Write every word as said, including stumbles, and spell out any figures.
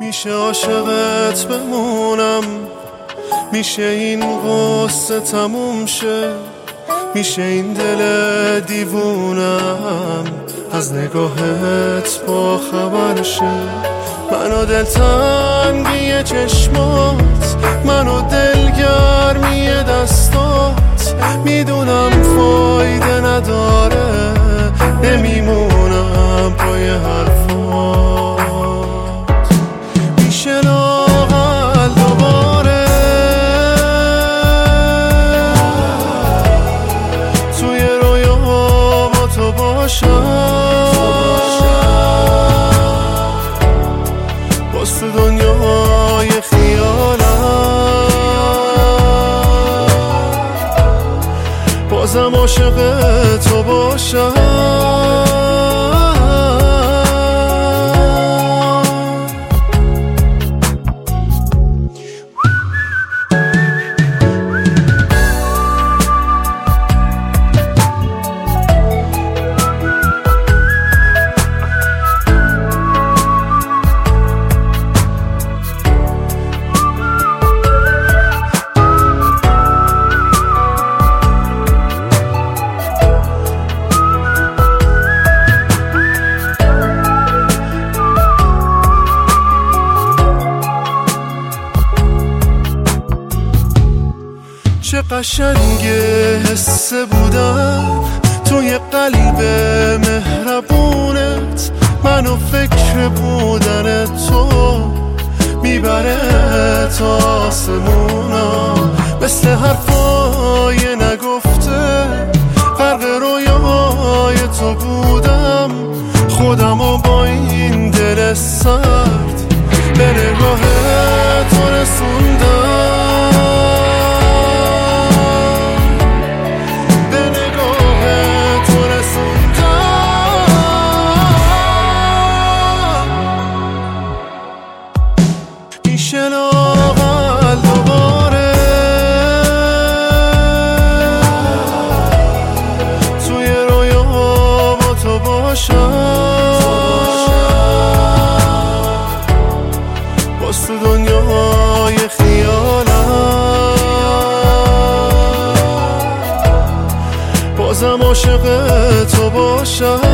میشه عاشقت بمونم، میشه این قصه تموم شه، میشه این دل دیوونم از نگاهت با خبر شه. منو دلتنگی چشمات، منو دلگرمی دستات، میدونم فایده نداره، نمیمونم پای حرفات. میشه لااقل دوباره توی رویا با تو باشم، باز تو دنیای خیالم، بازم عاشق تو باشم. چه قشنگه حس بودن توی قلب مهربونت، منو فکر بودن تو میبره تا آسمونا، مثل حرفای نگفته غرق رویای تو بودم، خودمو با این دل سرد به نگاه تو رسوندم. میشه لااقل دوباره توی رویا با تو باشم، باز تو دنیای خیالم، بازم عاشق تو باشم.